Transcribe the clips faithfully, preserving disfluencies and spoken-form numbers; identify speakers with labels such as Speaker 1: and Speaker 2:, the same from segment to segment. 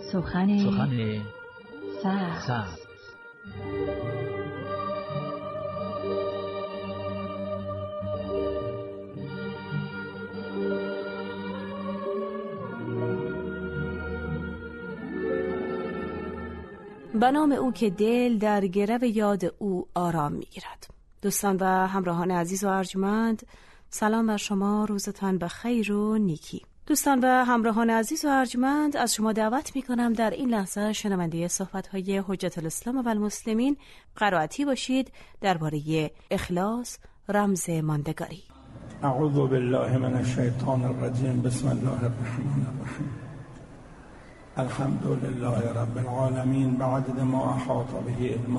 Speaker 1: سخن
Speaker 2: سخن
Speaker 1: سبز.
Speaker 2: سبز.
Speaker 3: به نام او که دل در گرو یاد او آرام می‌گیرد. دوستان و همراهان عزیز و ارجمند، سلام بر شما، روزتان به خیر و نیکی. دوستان و همراهان عزیز و ارجمند، از شما دعوت می‌کنم در این لحظه شنونده صحبت‌های حجت الاسلام و المسلمین قرائتی باشید درباره اخلاص، رمز ماندگاری.
Speaker 4: اعوذ بالله من الشیطان الرجیم. بسم الله الرحمن الرحیم. الحمد لله رب العالمین بعدد ما احاط به علمه.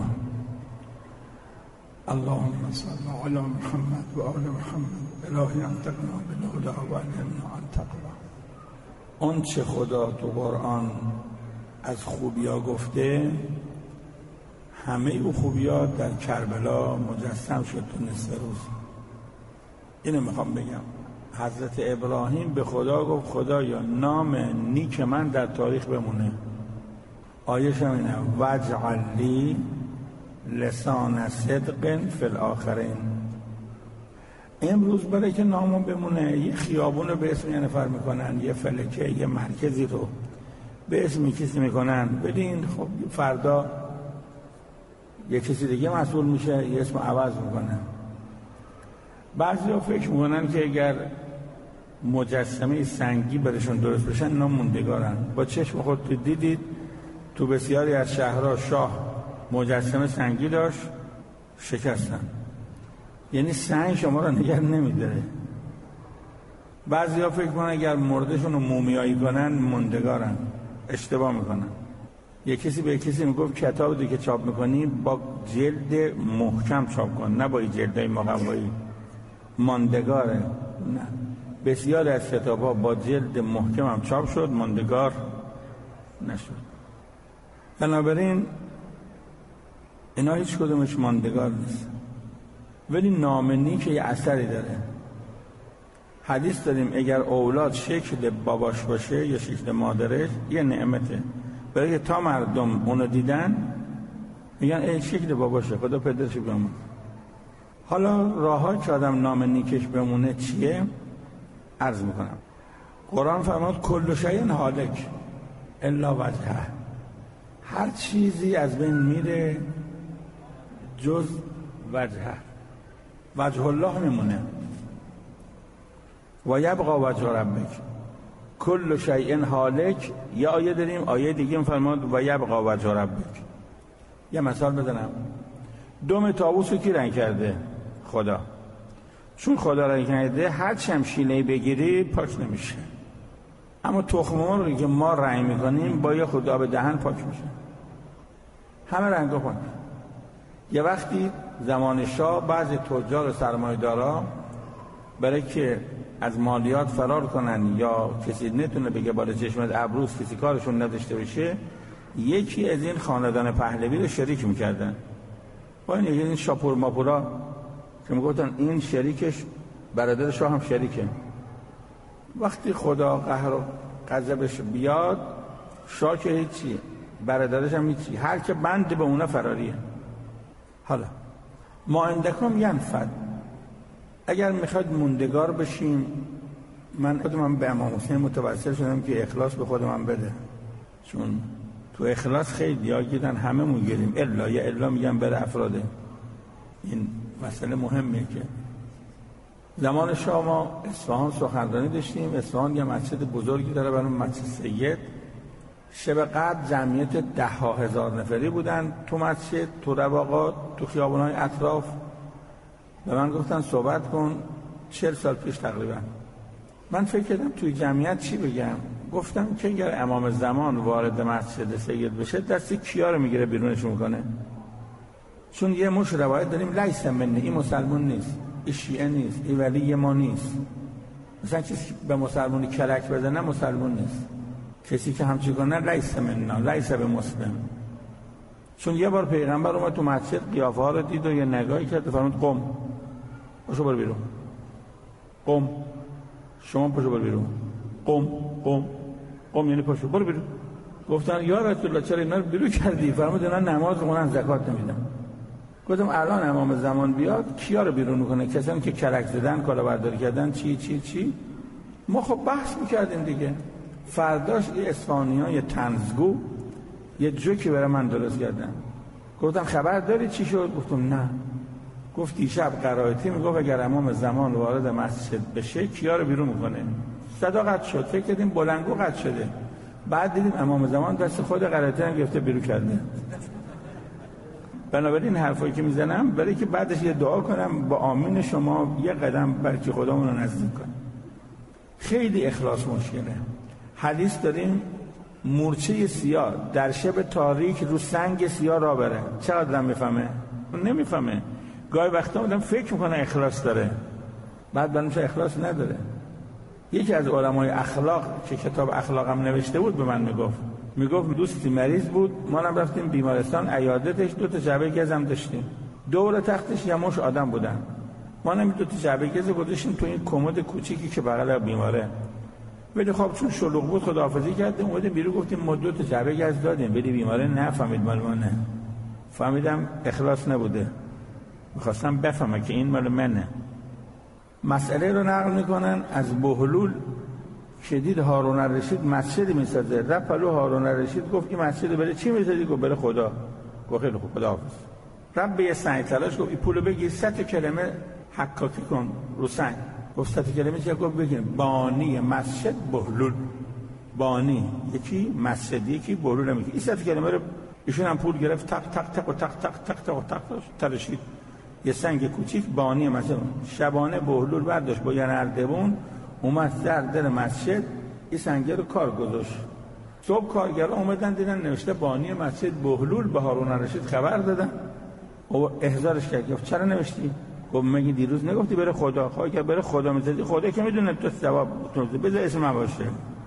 Speaker 4: اللهم صل علی محمد و آل محمد. الهی انتقنا بالهدى و علمنا ان تقوا. اون چه خدا تو قرآن از خوبیا گفته، همه او خوبیا در کربلا مجسم شد تو نصف روز. اینو میخوام بگم. حضرت ابراهیم به خدا گفت خدایا نام نیک من در تاریخ بمونه. آیه‌ش هم اینه واجعل لی لسان صدق فی الاخرین. امروز برای که نامون بمونه یه خیابون رو به اسم یه نفر میکنن، یه فلکه، یه مرکزی رو به اسم کسی میکنن. بدین خب فردا یه کسی دیگه مسئول میشه، یه اسم عوض میکنن. بعضی ها فکر میکنن که اگر مجسمه سنگی برشون درست بشن اینا موندگارن. با چشم خود دیدید تو بسیاری از شهرها شاه مجسمه سنگی داشت، شکستن. یعنی سنگ شما رو نگه نمیداره. بعضی ها فکر میکنن اگر مردشون رو مومیایی کنن موندگارن. اشتباه میکنن. یه کسی به کسی میگفت کتاب دیگه چاپ میکنی با جلد محکم چاپ کن، نه با جلدای مقوایی. ماندگاره. نه، بسیار از کتاب ها با جلد محکم هم چاپ شد، ماندگار نشد. بنابراین اینا هیچ کدومش ماندگار نیست، ولی نام نیک یه اثری داره. حدیث داریم اگر اولاد شکل باباش باشه یا شکل مادرش یه نعمته، برای که تا مردم اونو دیدن میگن ای شکل باباشه، خدا پدرش بیامون. حالا راه‌ها که آدم نام نیکش بمونه چیه؟ عرض میکنم. قرآن فرمود کل شیء هالک الا وجهه. هر چیزی از بین میره جز وجهه. وجه الله میمونه. و یبقى وجه ربک. کل شیء هالک. یه آیه داریم، آیه دیگه فرمود و یبقى وجه ربک. یه مثال بزنم. دم طاووس رو کی رنگ کرده؟ خدا. چون خدا رنگ کرده هر چم شیله‌ای بگیری پاک نمیشه. اما تخم مرغی که ما رنگ میکنیم با یه خدا به دهن پاک میشه. همه رنگا پاک. یه وقتی زمان شاه بعضی تجار سرمایه‌دارا برای که از مالیات فرار کنن یا کسی نتونه بگه بالا چشمت ابروز کسی کارشون نداشته باشه، یکی از این خاندان پهلوی رو شریک میکردن. با این این شاپور ماپورا که میگفتن این شریکش برادر شاه هم شریکه. وقتی خدا قهر و غضبش بیاد شاه که هیچی، برادرش هم هیچی، هر که بند به اونا فراریه. حالا ما عندکم ینفد. اگر میخواد موندگار بشیم، من خودم به امام حسین متوسل شدم که اخلاص به خود من بده، چون تو اخلاص خیلی ها گیرن، همه مون گیریم الا یا الا میگن بره افراده. این مسئله مهمه که زمان شاه ما اصفهان سخنرانی داشتیم. اصفهان یه مسجد بزرگی داره برای مسجد سید. شب قدر جمعیت ده ها هزار نفری بودن تو مسجد، تو رواقات، تو خیابونهای اطراف. به من گفتن صحبت کن. چهل سال پیش تقریبا. من فکر کردم توی جمعیت چی بگم. گفتم که اگر امام زمان وارد مسجد سید بشه دست کیا رو میگیره بیرونش میکنه. چون یه مش روایت داریم لیس منی، این مسلمان نیست، این شیعه نیست، این ولی ما نیست. مثلا کسی به مسلمانی کلک بزنه مسلمان نیست. کسی که همچی کنه لیس مننا، لیس به مسلم. چون یه بار پیغمبر اومد تو مسجد قیافه ها رو دید و یه نگاهی کرد و فرمود قم، پاشو برو بیرون. قم، شما پاشو برو بیرون. قم قم قم یعنی پاشو برو بیرون. گفتن یا رسول الله چرا اینا رو بیرون کردی؟ فرمود اینا نماز خونن زکات نمیدن. گفتم الان امام زمان بیاد کیا رو بیرون میکنه؟ کسانی که کلک زدن، کلاهبرداری کردن، چی چی چی. ما خب بحث میکردیم دیگه. فرداش یه اصفهانی‌ها یه طنزگو یه جوکی برای من درست کردن. گفتم خبر داری چی شد؟ گفتم نه. گفت دیشب قرائتی میگفت اگر امام زمان وارد مسجد بشه کیا رو بیرون میکنه؟ صدا قطع شد. فکر کردیم بلنگو قطع شده. بعد دیدیم امام زمان دست خود قرائتی هم گرفته بیرون کرده. بنابراین حرفایی که میزنم برای که بعدش یه دعا کنم با آمین شما یه قدم بلکه خدامون رو نزدیک کنیم. خیلی اخلاص مشکله. حدیث داریم مورچه سیاه در شب تاریک رو سنگ سیاه را بره. چقدر آدم میفهمه؟ نمیفهمه. گاهی وقتا آدم فکر میکنه اخلاص داره، بعد بنوشه اخلاص نداره. یکی از علمای اخلاق که کتاب اخلاقم نوشته بود به من میگفت میگفت دوستی مریض بود، ما هم رفتیم بیمارستان عیادتش، دو تا جعبه گزم داشتیم، دور تختش یه مش آدم بودن. ما هم دو تا جعبه گز گذاشتیم تو این کمد کوچیکی که بغل بیماره. ولی خب چون شلوغ بود خداحافظی کردیم، اومدیم بیرون گفتیم ما دو تا جعبه گز دادیم، ولی بیماره نفهمید مال ما نه. فهمیدم اخلاص نبوده. می‌خواستم بفهمم که این مال منه. مسئله رو نقل میکنن از بهلول شدید هارون الرشید مسجدی میسازه. رفت پلو هارون الرشید گفت این مسجد برای چی میسازی؟ گفت برای خدا. گفت خیلی خوب خداحافظ. رفت به یه سنگ تلاش گفت این پولو بگیر صد کلمه حکاکی کن رو سنگ. گفت صد کلمه چیه؟ گفت بگیر بانی مسجد بهلول. بانی یکی مسجد یکی بهلول میگه. این صد کلمه رو ایشون هم پول گرفت تق تق تق و تق تق تق تق و تق تراشید. یه سنگ کوچیک بانی مسجد. شبانه بهلول برداشت با یه نردبون اومد در در مسجد این سنگ رو کار گذاشت. صبح کارگرها اومدن دیدن نوشته بانی مسجد بهلول. به هارون الرشید خبر دادن او احضارش کرد. گفت چرا نوشتی؟ گفت مگه دیروز نگفتی بره خدا؟ خواهی که بره خدا میزدی، خدا که میدونه تو ثواب میتونه بذار اسم من باشه.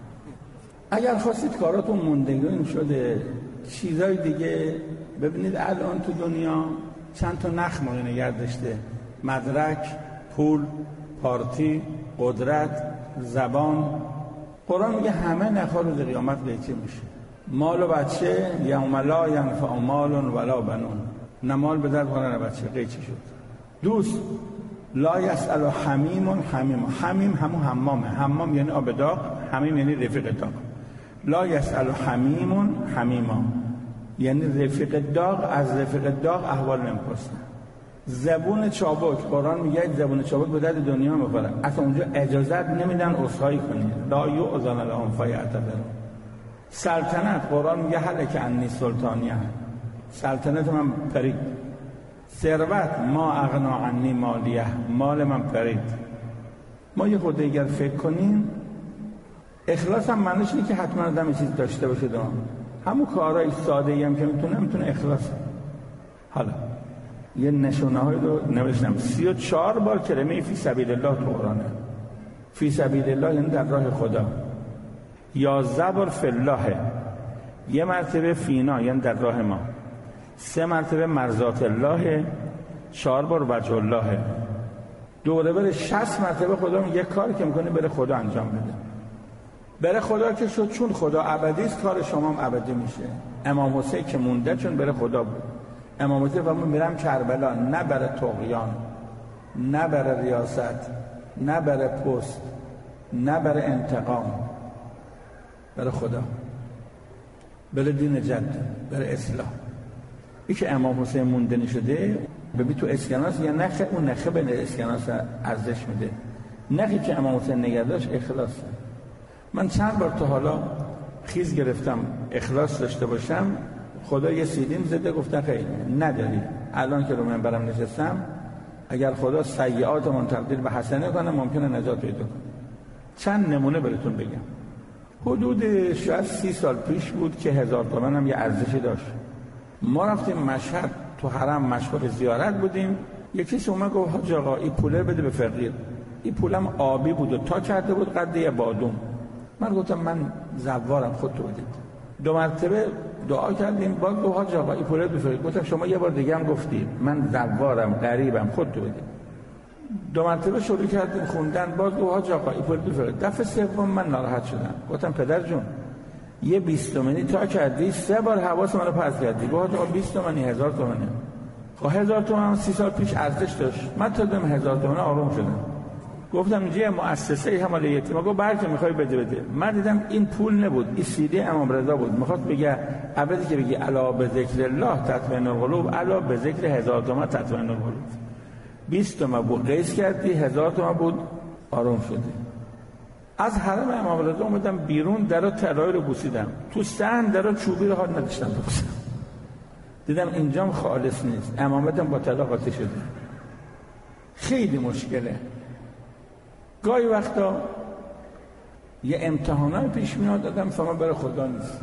Speaker 4: اگر خواستید کاراتون موندگار شده چیزای دیگه ببینید الان تو دنیا چند تا نخ ما نگه داشته: مدرک، پول، پارتی، قدرت، زبان. قرآن میگه همه نخها روز قیامت قیچی میشه. مال و بچه یوم لا ینفع مال ولا بنون. نه مال به درد خورد نه بچه، قیچی شد. دوست لا یسأل حمیم حمیم. حمیم همون حمامه. حمام یعنی آب داغ، حمیم یعنی رفیق داغ. لا یسأل حمیم حمیما یعنی رفیق داغ از رفیق داغ احوال نمیپرسه. زبون چابک، قرآن میگه زبون چابک به درد دنیا میخوره. اصلا اونجا اجازت نمیدن عذرخواهی کنی. لا یؤذن لهم فیعتذرون. سلطنت، قرآن میگه هلک عنی سلطانیه. سلطنت من پرید. ثروت، ما اغنا عنی مالیه. مال من پرید. ما یه خود دیگر فکر کنیم اخلاص هم معنیش اینه که حتما آدم یه چیز داشته باشه دام. همون کارهای ساده ای هم که میتونه میتونه اخلاص. حالا یه نشونه های رو نوشتم. سی و چهار بار کلمه فی سبیل الله تو قرآنه. فی سبیل الله یعنی در راه خدا. یازده بار فی الله. یه مرتبه فینا یعنی در راه ما. سه مرتبه مرضات الله. چهار بار وجه الله. دوره بره شصت مرتبه خدا میگه کاری که میکنه بره خدا انجام بده. بره خدا که شد، چون خدا ابدی است کار شما هم ابدی میشه. امام حسین که مونده چون بره خدا بود. امام حسین فرمود میرم کربلا نه بره طغیان، نه بره ریاست، نه بره پست، نه بره انتقام، بره خدا، بره دین جد، بره اصلاح. این که امام حسین مونده نشده ببین تو اسکناس یا نخ، اون نخه به اسکناس ارزش میده. نخی که امام حسین نگه داشت اخلاصه. من چند بار تا حالا خیز گرفتم اخلاص داشته باشم، خدا یه سیدیم زده گفتن خیلی نداری. الان که رو منبرم نشستم اگر خدا سیئاتمون تبدیل به حسنه کنه ممکنه نجات پیدا کنه. چند نمونه براتون بگم. حدود شاید سی سال پیش بود که هزار تومن هم یه ارزشی داشت. ما رفتیم مشهد تو حرم مشغول زیارت بودیم. یکیش اومد گفت حاج آقا این پوله بده به فقیر. این پولم آبی بود و تا کرده بود قد یه بادوم. من گفتم من زوارم خود تو بدید. دو مرتبه دعا کردیم باز گفت حاج آقا این پوله بفرستید. گفتم شما یه بار دیگه هم گفتید من زوارم غریبم خود تو بدید. دو مرتبه شروع کردیم خوندن باز گفت حاج آقا این پوله بفرستید. دفعه سوم من ناراحت شدم. گفتم پدر جون یه بیست تومانی تا کردی، سه بار حواس منو پس کردی، گفت آقا بیست تومانی هزار تومانه. خب هزار تومان سی سال پیش ارزش داشت، من تا دم هزار تومان آروم شدم. گفتم اینجا یه مؤسسه همال یتیم، گفت برکه میخوای بده بده. من دیدم این پول نبود، این سیدی امام رضا بود، میخواست بگه عبدی که بگی الا به ذکر الله تطمئن القلوب، الا به ذکر هزار تومان تطمئن القلوب. بیست تومان بود قیس کردی، هزار تومان بود آروم شدی. از حرم امام رضا اومدم بیرون، درا طلایی رو بوسیدم، تو صحن درا چوبی رو حال نداشتم ببوسم. دیدم اینجام خالص نیست، امامتم با طلا قاطی شده. خیلی مشکله. گاهی وقتا یه امتحانای پیش میاد، آدم فهمه برای خدا نیست.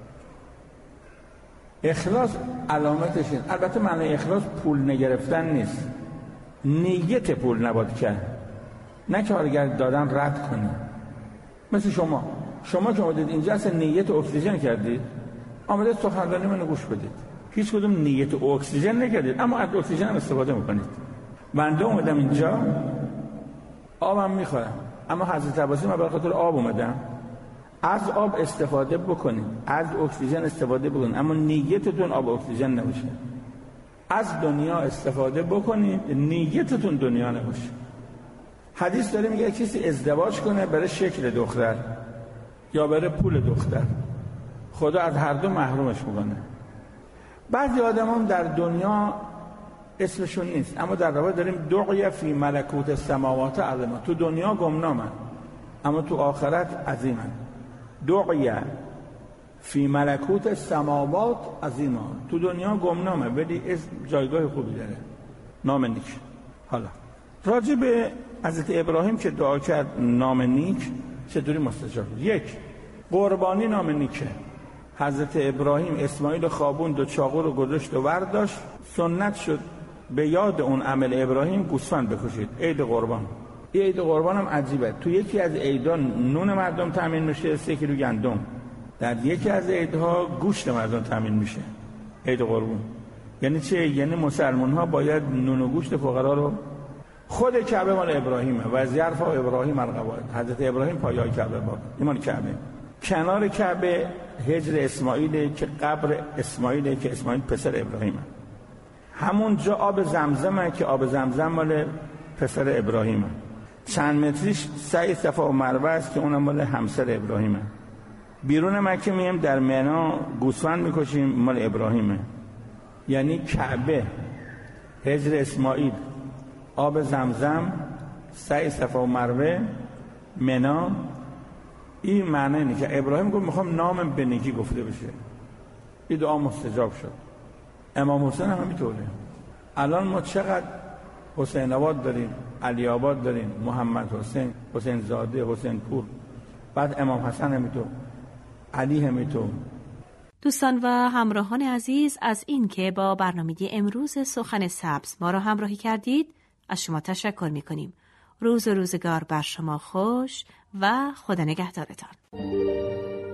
Speaker 4: اخلاص علامتش این. البته معنی اخلاص پول نگرفتن نیست، نیت پول نباید کرد، نه که اگر دادن رد کنی. مثل شما شما که اومدید اینجا اصلا نیت اکسیژن کردید، آمدید سخنرانی منو گوش بدید، هیچ کدوم نیت اکسیژن نکردید، اما از اکسیژن هم استفاده میکنید. بنده اومدم اینجا آبم میخورم، اما حضرت عباسی من به خاطر آب اومدم. از آب استفاده بکنید، از اکسیژن استفاده بکنید، اما نیتتون آب اکسیژن نباشه. از دنیا استفاده بکنید، نیتتون دنیا نباشه. حدیث داره میگه کسی ازدواج کنه برای شکل دختر یا برای پول دختر، خدا از هر دو محرومش میکنه. بعضی آدم هم در دنیا اسمشون نیست، اما در واقع داریم دعی فی ملکوت السماوات عظیما، تو دنیا گمنامن اما تو آخرت عظیمن. دعی فی ملکوت السماوات عظیما، تو دنیا گمنامه ولی اسم جایگاه خوبی داره، نام نیک. حالا راجع به حضرت ابراهیم که دعا کرد نام نیک چطوری مستجاب؟ یک، قربانی نام نیکه. حضرت ابراهیم اسماعیل خوابوند و چاقو رو گذاشت و برداشت، سنت شد به یاد اون عمل ابراهیم گوسفند بکشید، عید قربان. این عید قربان هم عجیبه، تو یکی از عیدها نون مردم تامین میشه، سه کیلو گندم. در یکی از عیدها گوشت مردم تامین میشه، عید قربان. یعنی چه؟ یعنی مسلمان ها باید نون و گوشت فقرا رو. خود کعبه مال ابراهیمه و از یرفع ابراهیم القواعد، حضرت ابراهیم پایه‌های کعبه بود، این مال کعبه. کنار کعبه حجر اسماعیل که قبر اسماعیله که اسماعیل پسر ابراهیمه. همون جا آب زمزمه که آب زمزم مال پسر ابراهیمه. چند متریش سعی صفا و مروه است که اونم مال همسر ابراهیمه. بیرون مکه میم در مینا گوسفند میکشیم، مال ابراهیمه. یعنی کعبه، حجر اسماعیل، آب زمزم، سعی صفا و مروه، مینا. این معنی اینه که ابراهیم گفت میخوام نامم به نیکی گفته بشه. این دعا مستجاب شد. امام حسین هم همینطوره. الان ما چقدر حسین آباد داریم، علی آباد داریم، محمد حسین، حسین زاده، حسین پور، بعد امام حسن همینطور، علی همینطور.
Speaker 3: دوستان و همراهان عزیز، از این که با برنامه امروز سخن سبز ما را همراهی کردید از شما تشکر می‌کنیم. روز و روزگار بر شما خوش و خدا نگهدارتان.